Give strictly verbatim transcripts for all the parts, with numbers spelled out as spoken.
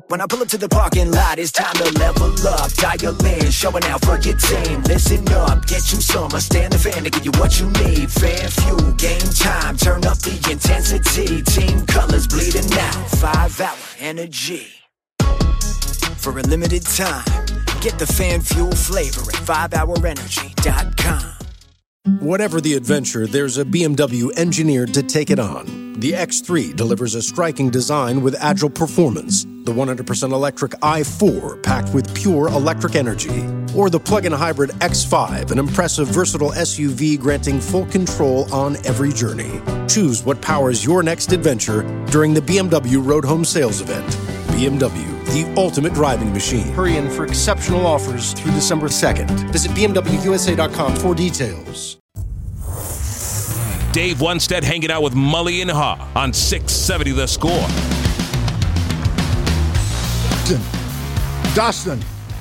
When I pull up to the parking lot, it's time to level up. Dial in, showing out for your team. Listen up, get you some. I stand the fan to give you what you need. Fan fuel, game time, turn up the intensity. Team colors bleeding out, five hour energy. For a limited time, get the fan fuel flavor at five hour energy dot com. Whatever the adventure, there's a B M W engineered to take it on. The X three delivers a striking design with agile performance. The one hundred percent electric i four packed with pure electric energy. Or the plug-in hybrid X five, an impressive versatile S U V granting full control on every journey. Choose what powers your next adventure during the B M W Road Home Sales Event. B M W, the ultimate driving machine. Hurry in for exceptional offers through December second. Visit B M W U S A dot com for details. Dave Wunstead hanging out with Mully and Haw on six seventy The Score. Dustin, Dustin,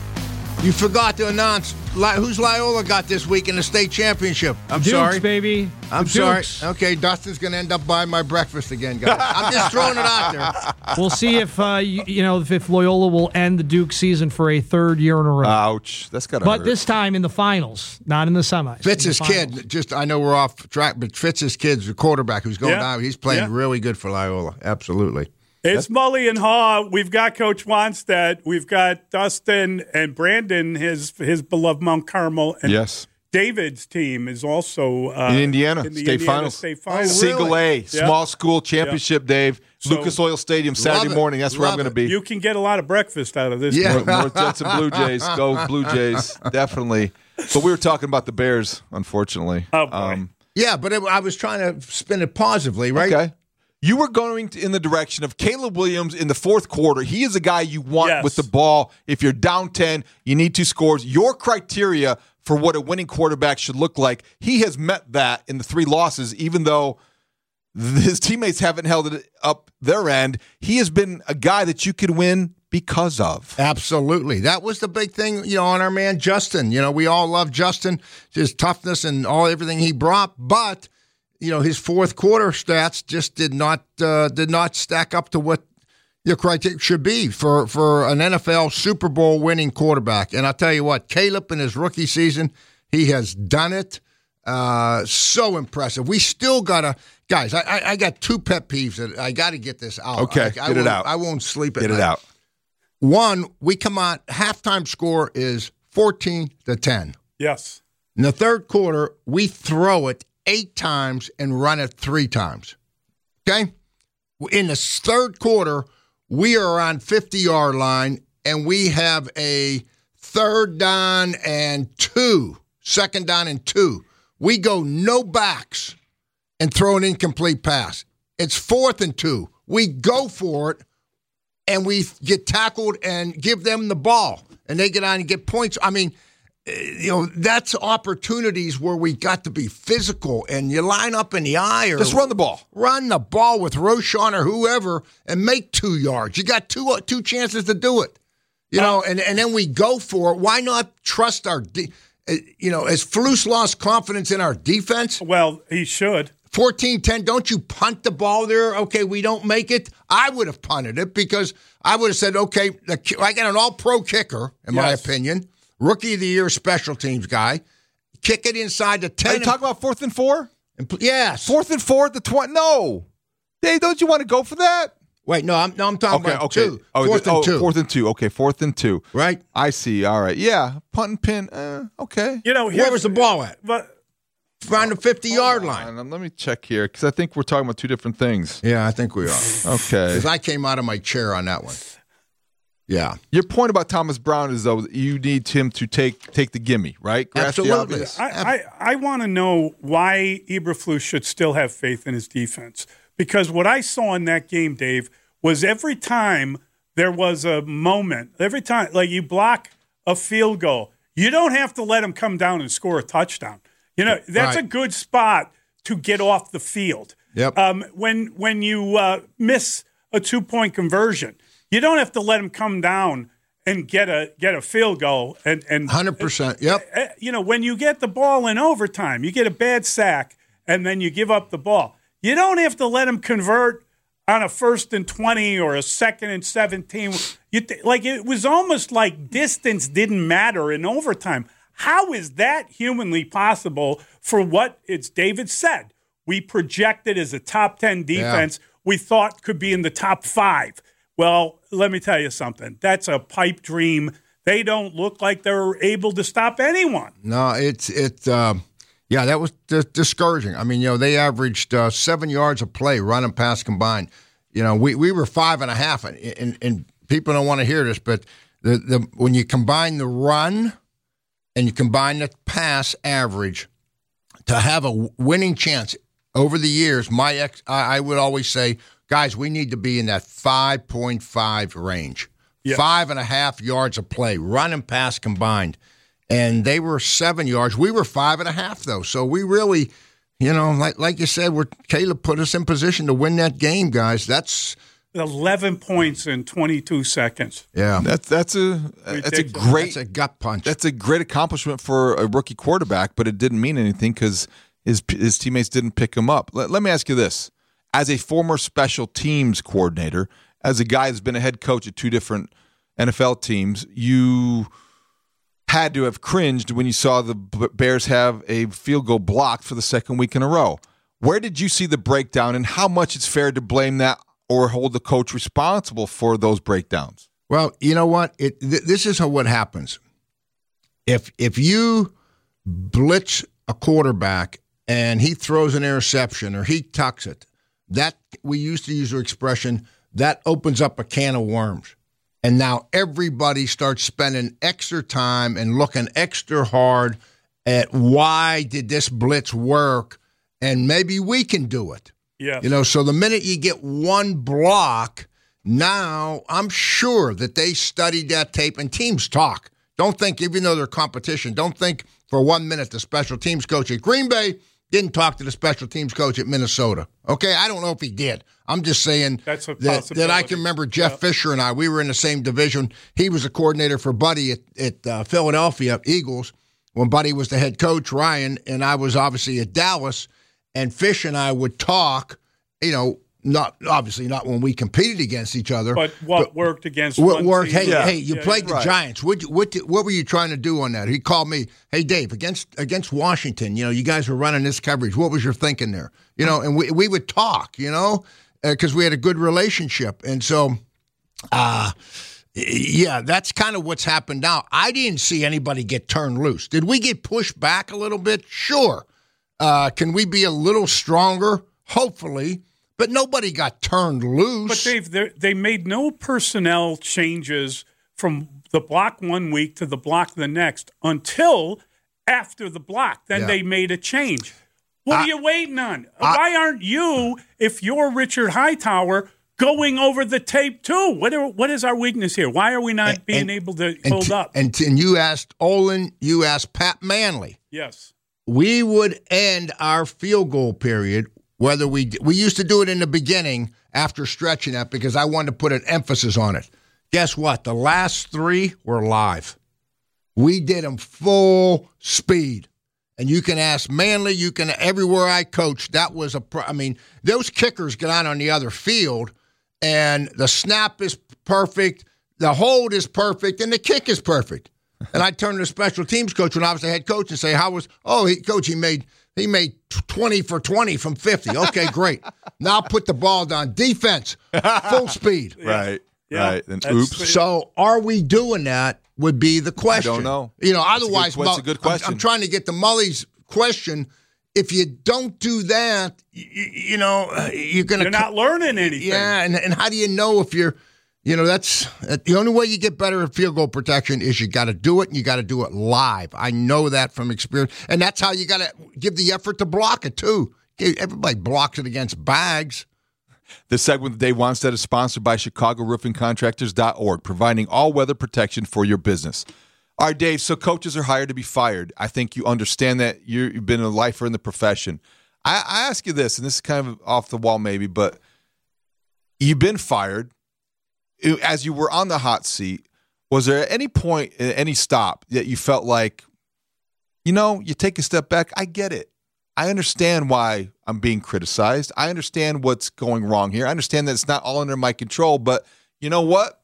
you forgot to announce who's Loyola got this week in the state championship. I'm Dukes, sorry, baby. I'm the sorry. Dukes. Okay, Dustin's going to end up buying my breakfast again, guys. I'm just throwing it out there. We'll see if uh, you, you know if Loyola will end the Duke season for a third year in a row. Ouch, that's got to But hurt. this time in the finals, not in the semis. Fitz's the finals. kid, just I know we're off track, but Fitz's kid's the quarterback who's going Yeah. down. He's playing Yeah. really good for Loyola. Absolutely. It's Mully and Haw. We've got Coach Wannstedt. We've got Dustin and Brandon, his his beloved Mount Carmel. And yes. David's team is also uh, in Indiana, in the state, Indiana finals. state finals. Oh, Single really? A, small school championship, Yeah. Dave. So- Lucas Oil Stadium, Saturday Love it. morning. That's where I'm Love going to it. be. You can get a lot of breakfast out of this. Yeah. group. North Jets and Blue Jays. Go Blue Jays. Definitely. But we were talking about the Bears, unfortunately. Oh, boy. Yeah, but it, I was trying to spin it positively, right? Okay. You were going to, in the direction of Caleb Williams in the fourth quarter. He is a guy you want Yes. with the ball. If you're down ten, you need two scores. Your criteria for what a winning quarterback should look like, he has met that in the three losses, even though his teammates haven't held it up their end. He has been a guy that you can win because of. Absolutely. That was the big thing, you know, on our man Justin. You know, we all love Justin, his toughness and all everything he brought, but you know, his fourth quarter stats just did not uh, did not stack up to what your criteria should be for, for an N F L Super Bowl winning quarterback. And I'll tell you what, Caleb in his rookie season, he has done it. Uh, so impressive. We still got to, guys, I, I, I got two pet peeves that I got to get this out. Okay, I, I get it won't- out. I won't sleep at Get night. it out. One, we come out, halftime score is fourteen to ten. Yes. In the third quarter, we throw it eight times and run it three times. Okay? In the third quarter, we are on fifty-yard line, and we have a third down and two, second down and two. We go no backs and throw an incomplete pass. It's fourth and two. We go for it, and we get tackled and give them the ball, and they get on and get points. I mean, you know, that's opportunities where we got to be physical, and you line up in the eye or Just run the ball. Run the ball with Roschon or whoever and make two yards. You got two uh, two chances to do it. You know, and, and then we go for it. Why not trust our de- uh, you know, has Flus lost confidence in our defense? Well, he should. fourteen ten, don't you punt the ball there? Okay, we don't make it. I would have punted it because I would have said, okay, the, I got an all-pro kicker, in my Yes. opinion. Rookie of the year special teams guy. Kick it inside the ten. Are you talking about fourth and four? and, yes. Fourth and four at the twenty? No. Dave, don't you want to go for that? Wait, no, I'm, no, I'm talking Okay, about okay. two. Oh, Fourth the- and oh, two. Fourth and two. Okay, fourth and two. Right? I see. All right. Yeah. Punt and pin. Uh, okay. You know, Where here's- was the ball at? But Around the fifty-yard Hold line. on, let me check here because I think we're talking about two different things. Yeah, I think we are. Okay. Because I came out of my chair on that one. Yeah. Your point about Thomas Brown is, though, that you need him to take take the gimme, right? Grasp the Absolutely. obvious. I, I, I want to know why Eberflus should still have faith in his defense. Because what I saw in that game, Dave, was every time there was a moment, every time, like you block a field goal, you don't have to let him come down and score a touchdown. You know, that's Right. a good spot to get off the field. Yep. Um, when when you uh, miss a two-point conversion, you don't have to let him come down and get a get a field goal. And and one hundred percent. Yep. uh, you know, when you get the ball in overtime, you get a bad sack, and then you give up the ball. You don't have to let him convert on a first and twenty or a second and seventeen. You th- like it was almost like distance didn't matter in overtime. How is that humanly possible for what it's David said? We projected as a top ten defense yeah. we thought could be in the top five. Well, let me tell you something. That's a pipe dream. They don't look like they're able to stop anyone. No, it's it. Uh, yeah, that was d- discouraging. I mean, you know, they averaged uh, seven yards a play, run and pass combined. You know, we, we were five and a half, and, and, and people don't want to hear this, but the the when you combine the run and you combine the pass average to have a winning chance over the years, my ex, I, I would always say, guys, we need to be in that five point five range. Yes. Five and a half yards a play, run and pass combined. And they were seven yards. We were five and a half, though. So we really, you know, like like you said, we're, Caleb put us in position to win that game, guys. That's eleven points in twenty-two seconds. Yeah. That's that's a that's a great that's a gut punch. That's a great accomplishment for a rookie quarterback, but it didn't mean anything because his his teammates didn't pick him up. Let, let me ask you this. As a former special teams coordinator, as a guy that's been a head coach at two different N F L teams, you had to have cringed when you saw the Bears have a field goal blocked for the second week in a row. Where did you see the breakdown, and how much it's fair to blame that or hold the coach responsible for those breakdowns? Well, you know what? It, th- this is how what happens. If if you blitz a quarterback and he throws an interception or he tucks it, that we used to use the expression, that opens up a can of worms. And now everybody starts spending extra time and looking extra hard at why did this blitz work, and maybe we can do it. Yeah. You know, so the minute you get one block, now I'm sure that they studied that tape, and teams talk. Don't think, even though they're competition, don't think for one minute the special teams coach at Green Bay didn't talk to the special teams coach at Minnesota. Okay, I don't know if he did. I'm just saying That's a that, that I can remember Jeff yeah. Fisher and I, we were in the same division. He was a coordinator for Buddy at, at uh, Philadelphia Eagles when Buddy was the head coach, Ryan, and I was obviously at Dallas. And Fish and I would talk, you know, not obviously not when we competed against each other. But what but worked against what one worked? team. Hey, yeah. hey, you yeah, played the right. Giants. What, what, what were you trying to do on that? He called me, hey, Dave, against against Washington, you know, you guys were running this coverage. What was your thinking there? You know, and we, we would talk, you know, because uh, we had a good relationship. And so, uh, yeah, that's kind of what's happened now. I didn't see anybody get turned loose. Did we get pushed back a little bit? Sure. Uh, can we be a little stronger? Hopefully. But nobody got turned loose. But Dave, they made no personnel changes from the block one week to the block the next until after the block. Then yeah. they made a change. What I, are you waiting on? I, Why aren't you, if you're Richard Hightower, going over the tape too? What are, what is our weakness here? Why are we not and, being and, able to and hold t- up? And, t- and you asked Olin, you asked Pat Manley. Yes. We would end our field goal period, whether we we used to do it in the beginning after stretching that because I wanted to put an emphasis on it. Guess what? The last three were live. We did them full speed. And you can ask Manley, you can, everywhere I coached, that was a, I mean, those kickers get out on the other field, and the snap is perfect, the hold is perfect, and the kick is perfect. And I turned to the special teams coach when I was the head coach and say, how was, oh, he, coach, he made he made twenty for twenty from fifty. Okay, great. Now put the ball down. Defense, full speed. Right, Yeah. right. And That's oops. the- So are we doing that would be the question. I don't know. You know, That's a otherwise, good- that's a good Mull- I'm- question. I'm, trying to get to Mully's question. If you don't do that, you, you know, uh, you're going to. You're not learning anything. Yeah, and, and how do you know if you're, you know, that's uh, the only way you get better at field goal protection is you got to do it, and you got to do it live. I know that from experience, and that's how you got to give the effort to block it too. Everybody blocks it against bags. This segment with Dave Wanstead is sponsored by Chicago Roofing Contractors dot org, providing all-weather protection for your business. All right, Dave, so coaches are hired to be fired. I think you understand that. You're, you've been a lifer in the profession. I, I ask you this, and this is kind of off the wall maybe, but you've been fired. As you were on the hot seat, was there at any point, at any stop, that you felt like, you know, you take a step back, I get it. I understand why I'm being criticized. I understand what's going wrong here. I understand that it's not all under my control, but you know what?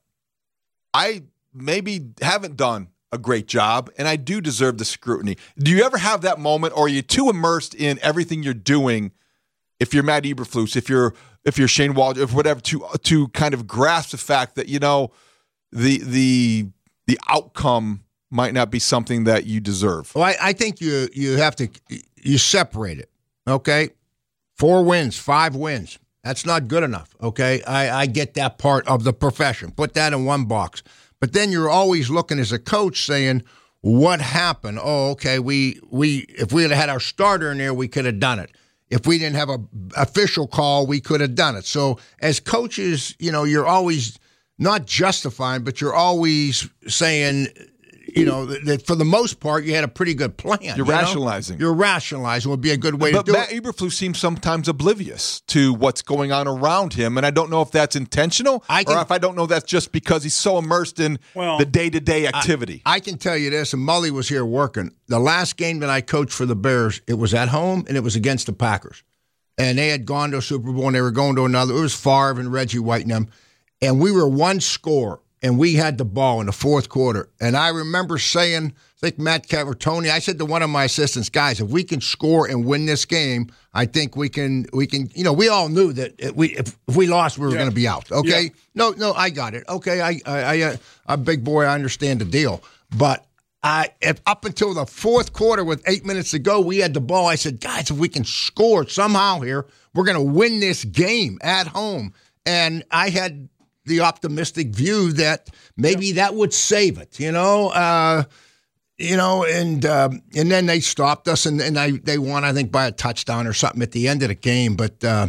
I maybe haven't done a great job, and I do deserve the scrutiny. Do you ever have that moment, or are you too immersed in everything you're doing, if you're Matt Eberflus, if you're if you're Shane Waldron, if whatever, to to kind of grasp the fact that, you know, the the the outcome might not be something that you deserve? Well, I, I think you you have to you separate it. Okay, four wins, five wins. That's not good enough. Okay, I, I get that part of the profession. Put that in one box. But then you're always looking as a coach saying, what happened? Oh, okay, we we if we had had our starter in there, we could have done it. If we didn't have a official call, we could have done it. So as coaches, you know, you're always not justifying, but you're always saying, you know, that, that for the most part, you had a pretty good plan. You're you rationalizing. Know? You're rationalizing would be a good way but to do Matt it. Matt Eberflus seems sometimes oblivious to what's going on around him, and I don't know if that's intentional I can, or if I don't know that's just because he's so immersed in well, the day-to-day activity. I, I can tell you this, and Mully was here working. The last game that I coached for the Bears, it was at home, and it was against the Packers. And they had gone to a Super Bowl, and they were going to another. It was Favre and Reggie White and them. And we were one score. And we had the ball in the fourth quarter. And I remember saying, I think Matt Cavertoni, I said to one of my assistants, guys, if we can score and win this game, I think we can, we can, you know, we all knew that if we, if, if we lost, we were yeah. going to be out. Okay. Yeah. No, no, I got it. Okay. I, I, I, uh, I'm a big boy. I understand the deal. But I, if up until the fourth quarter with eight minutes to go, we had the ball. I said, guys, if we can score somehow here, we're going to win this game at home. And I had the optimistic view that maybe yeah. that would save it, you know, uh, you know, and um, and then they stopped us, and, and I, they won, I think, by a touchdown or something at the end of the game. But uh,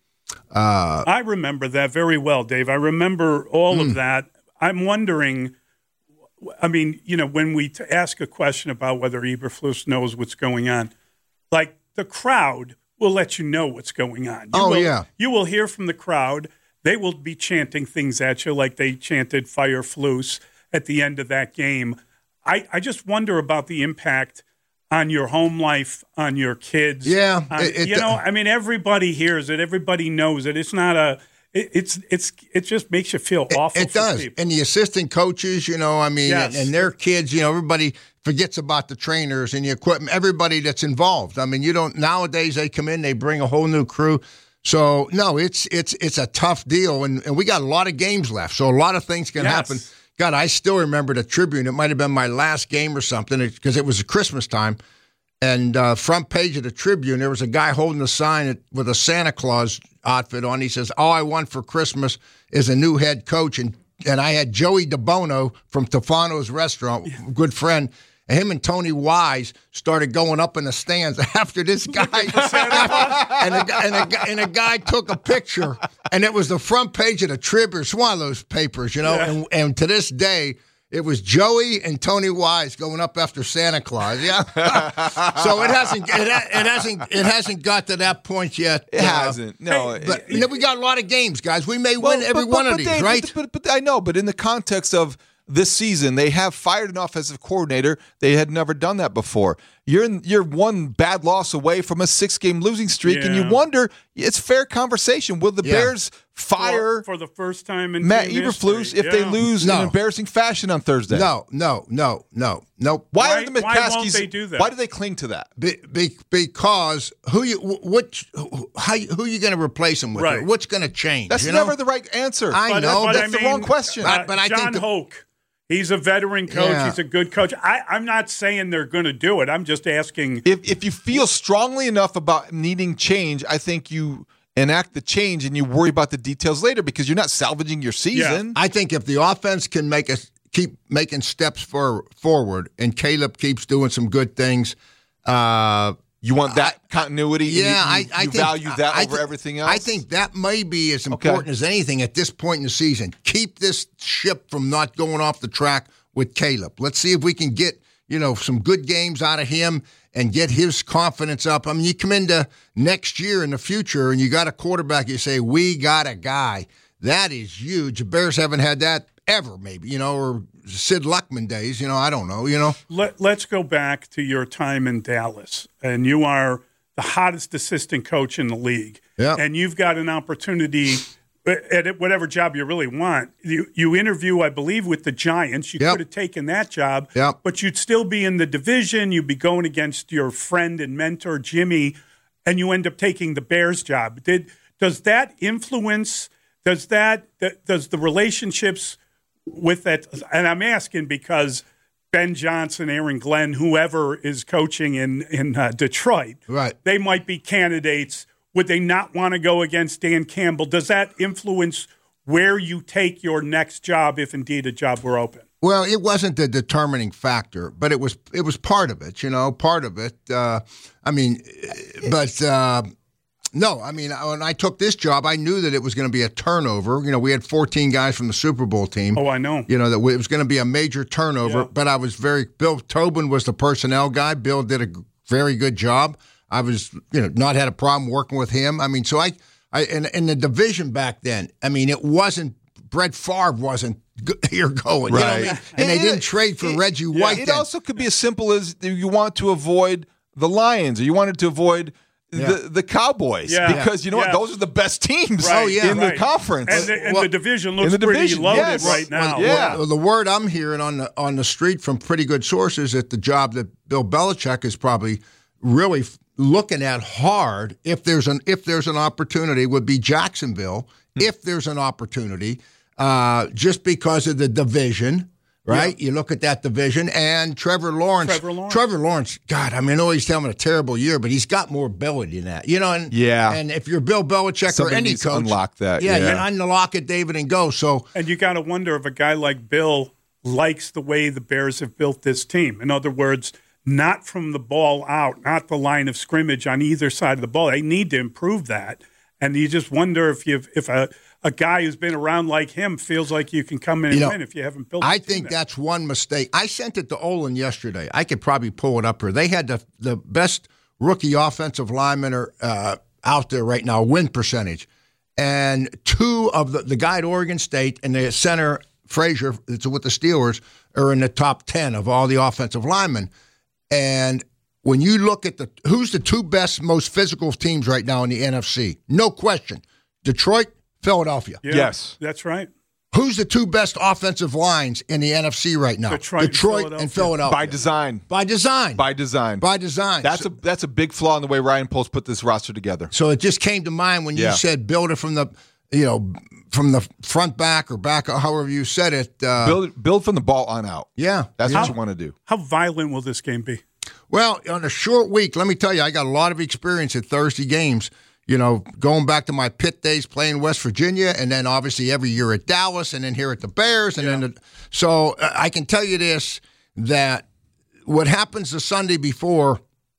uh, I remember that very well, Dave. I remember all mm. of that. I'm wondering, I mean, you know, when we t- ask a question about whether Eberflus knows what's going on, like the crowd will let you know what's going on. You oh, will, yeah. You will hear from the crowd. They will be chanting things at you like they chanted Fire Flus at the end of that game. I, I just wonder about the impact on your home life, on your kids. Yeah. On, it, it, you know, I mean, everybody hears it. Everybody knows it. It's not a it, – it's it's it just makes you feel awful It, it for does. people. And the assistant coaches, you know, I mean, yes. and, and their kids, you know, everybody forgets about the trainers and the equipment, everybody that's involved. I mean, you don't – nowadays they come in, they bring a whole new crew. So, no, it's it's it's a tough deal, and, and we got a lot of games left, so a lot of things can yes. happen. God, I still remember the Tribune. It might have been my last game or something because it was Christmas time, and uh, front page of the Tribune, there was a guy holding a sign with a Santa Claus outfit on. He says, all I want for Christmas is a new head coach, and, and I had Joey DeBono from Tofano's Restaurant, yeah. good friend. And him and Tony Wise started going up in the stands after this guy. and, a, and, a, and a guy took a picture, and it was the front page of the Tribune. It's one of those papers, you know. Yeah. And, and to this day, it was Joey and Tony Wise going up after Santa Claus. Yeah. So it hasn't it, it hasn't it hasn't got to that point yet. It uh, hasn't. No. But it, you know, we got a lot of games, guys. We may well, win every but, one but, of but these, they, right? But, but, but I know. But in the context of this season, they have fired an offensive coordinator. They had never done that before. You're in, you're one bad loss away from a six-game losing streak, yeah. and you wonder, it's fair conversation. Will the yeah. Bears fire for, for the first time in Matt team Eberflus history. if yeah. they lose no. in embarrassing fashion on Thursday? No, no, no, no, no. Why, why are the Why won't they do that? Why do they cling to that? Be, be, because who you what how who are you going to replace him with? Right. What's going to change? That's you never know? the right answer. I but, know but that's I the mean, wrong question. Uh, but, but I John think the, Hoke. He's a veteran coach. Yeah. He's a good coach. I, I'm not saying they're going to do it. I'm just asking. If if you feel strongly enough about needing change, I think you enact the change and you worry about the details later because you're not salvaging your season. Yeah. I think if the offense can make us keep making steps for forward and Caleb keeps doing some good things, uh, you want that I, continuity? Yeah, you, you, I, I you think, value that I, over I th- everything else. I think that may be as important okay. as anything at this point in the season. Keep this ship from not going off the track with Caleb. Let's see if we can get, you know, some good games out of him and get his confidence up. I mean, you come into next year in the future and you got a quarterback, you say, we got a guy. That is huge. The Bears haven't had that ever, maybe, you know, or Sid Luckman days, you know, I don't know, you know. Let, let's go back to your time in Dallas. And you are the hottest assistant coach in the league. Yeah. And you've got an opportunity at whatever job you really want. You you interview, I believe, with the Giants. You Yep. could have taken that job, Yep. but you'd still be in the division. You'd be going against your friend and mentor, Jimmy, and you end up taking the Bears job. Did Does that influence, does that, does the relationships with that, and I'm asking because Ben Johnson, Aaron Glenn, whoever is coaching in, in uh, Detroit, Right. they might be candidates. Would they not want to go against Dan Campbell? Does that influence where you take your next job if indeed a job were open? Well, it wasn't the determining factor, but it was it was part of it, you know, part of it. Uh, I mean, but uh, no, I mean, when I took this job, I knew that it was going to be a turnover. You know, we had fourteen guys from the Super Bowl team. Oh, I know. You know, that it was going to be a major turnover, Yeah. but I was very, Bill Tobin was the personnel guy. Bill did a very good job. I was, you know, not had a problem working with him. I mean, so I, I in, in the division back then, I mean, it wasn't, Brett Favre wasn't here going. You know what I Right. mean? And they didn't trade for it- Reggie yeah, White It then. also could be as simple as you want to avoid the Lions or you wanted to avoid Yeah. the, the Cowboys Yeah. because, you know Yeah. what, those are the best teams Right. Oh, yeah. in Right. the conference. And, the, and Well, the division looks in the pretty division, loaded yes. right now. Well, yeah. Well, the word I'm hearing on the on the street from pretty good sources that the job that Bill Belichick is probably really f- looking at hard, if there's an if there's an opportunity, would be Jacksonville. If there's an opportunity, uh, just because of the division, right? You look at that division and Trevor Lawrence. Trevor Lawrence. Trevor Lawrence. God, I mean, I know he's having a terrible year, but he's got more ability than that, you know. And Yeah. and if you're Bill Belichick Somebody or any needs to coach, unlock that, Yeah, yeah. you unlock it, David, and go. So. And you got to wonder if a guy like Bill likes the way the Bears have built this team. In other words, not from the ball out, not the line of scrimmage on either side of the ball. They need to improve that. And you just wonder if you if a, a guy who's been around like him feels like you can come in and You know, win if you haven't built. I the team think there. that's one mistake. I sent it to Olin yesterday. I could probably pull it up here. They had the the best rookie offensive linemen are, uh, out there right now, win percentage. And two of the, the guy at Oregon State and the center, Frazier, that's with the Steelers, are in the top ten of all the offensive linemen. And when you look at the who's the two best, most physical teams right now in the N F C, no question, Detroit, Philadelphia. Yeah, Yes. that's right. Who's the two best offensive lines in the N F C right now? Detroit and Philadelphia. and Philadelphia. By design. By design. By design. By design. That's so, a that's a big flaw in the way Ryan Post put this roster together. so it just came to mind when you Yeah. said build it from the, you know, from the front back or back, or however you said it. Uh, Build build from the ball on out. yeah. That's yeah. what you want to do. How violent will this game be? Well, on a short week, let me tell you, I got a lot of experience at Thursday games. You know, going back to my Pitt days playing West Virginia, and then obviously every year at Dallas, and then here at the Bears, and then the, so uh, I can tell you this: that what happens the Sunday before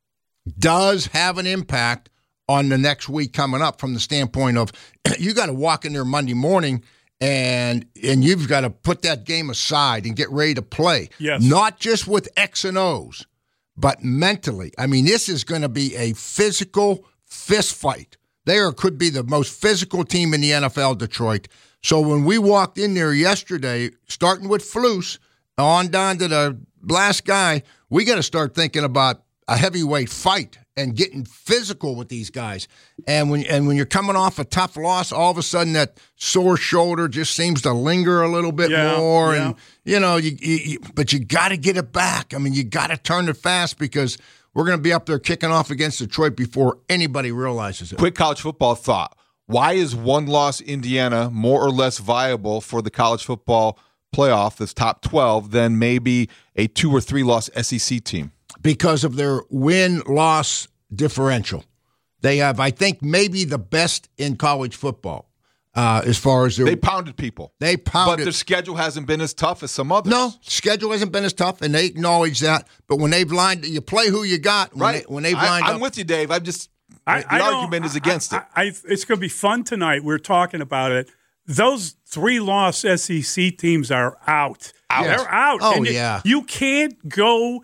does have an impact on the next week coming up. From the standpoint of you got to walk in there Monday morning. And and you've got to put that game aside and get ready to play. Yes. Not just with X and O's, but mentally. I mean, this is going to be a physical fist fight. They are, could be the most physical team in the N F L, Detroit. So when we walked in there yesterday, starting with Flus, on down to the last guy, we got to start thinking about a heavyweight fight and getting physical with these guys. And when and when you're coming off a tough loss, all of a sudden that sore shoulder just seems to linger a little bit Yeah, more. yeah. And you know, you, you, you but you got to get it back. I mean, you got to turn it fast because we're going to be up there kicking off against Detroit before anybody realizes it. Quick college football thought. Why is one loss Indiana more or less viable for the college football playoff, this top twelve, than maybe a two or three loss S E C team? Because of their win-loss differential. They have, I think, maybe the best in college football uh, as far as their. They pounded people. They pounded. But their schedule hasn't been as tough as some others. No, schedule hasn't been as tough, and they acknowledge that. But when they've lined, you play who you got. When Right. They, when they've I, lined I'm up. with you, Dave. I'm just, I, the I don't- argument is I- against I, it. I, it's going to be fun tonight. We're talking about it. Those three-loss S E C teams are out. Out. They're out. Oh, And you- yeah. You can't go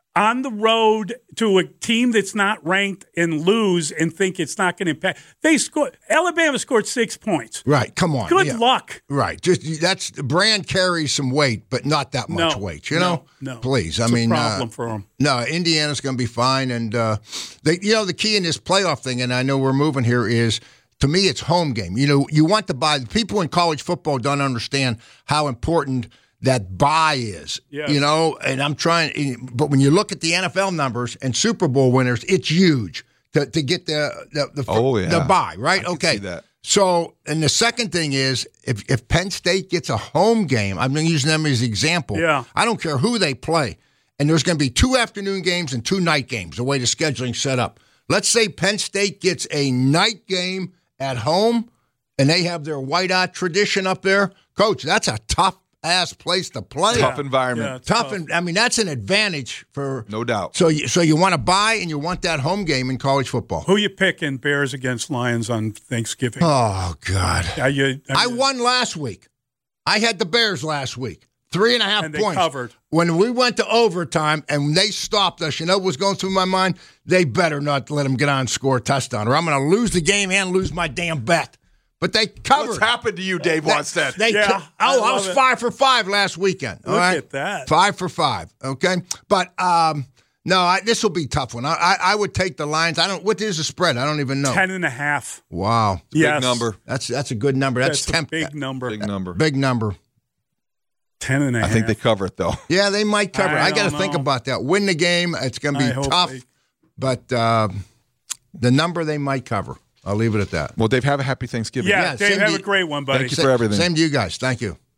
on the road to a team that's not ranked and lose and think it's not going to impact. They scored. Alabama scored six points. Right. Come on. Good yeah. luck. Right. Just that's the brand carries some weight, but not that much No, weight. You no, know. no. Please. I It's a mean, problem uh, for 'em. No, Indiana's going to be fine, and uh, they, you know, the key in this playoff thing, and I know we're moving here is. To me, it's home game. You know, you want to buy. People in college football don't understand how important that buy is. Yes. You know, and I'm trying. But when you look at the N F L numbers and Super Bowl winners, it's huge to, to get the the the, Oh, yeah. the buy. Right? I can okay. see that. So, and the second thing is, if if Penn State gets a home game, I'm using them as an example. Yeah. I don't care who they play, and there's going to be two afternoon games and two night games. The way the scheduling's set up. Let's say Penn State gets a night game at home, and they have their whiteout tradition up there. Coach, that's a tough-ass place to play. Tough Yeah, environment. it's Tough, and I mean, that's an advantage for... No doubt. So you, so you want to buy, and you want that home game in college football. Who you picking, Bears against Lions on Thanksgiving? Oh, God. Are you, are I you- won last week. I had the Bears last week. Three and a half And they points. covered. When we went to overtime and they stopped us, you know what was going through my mind? They better not let them get on and score a touchdown, or I'm going to lose the game and lose my damn bet. But they covered. What's happened to you, Dave They- Wannstedt? They Yeah, co- I oh, I, love was it. five for five last weekend. all Look right? at that. Five for five. Okay, but um, no, I, this will be a tough one. I, I, I would take the Lions. I don't. What is the spread? I don't even know. Ten and a half. Wow, Yes. Big number. that's that's a good number. That's, That's a temp- big number. Big number. big number. Ten and a I half. think they cover it, though. Yeah, they might cover. I I, got to don't think know. about that. Win the game. It's going to I be hope tough, they- but uh, the number they might cover. I'll leave it at that. Well, Dave, have a happy Thanksgiving. Yeah, Yeah, Dave, same have to a you. great one, buddy. Thank you for everything. Same to you guys. Thank you.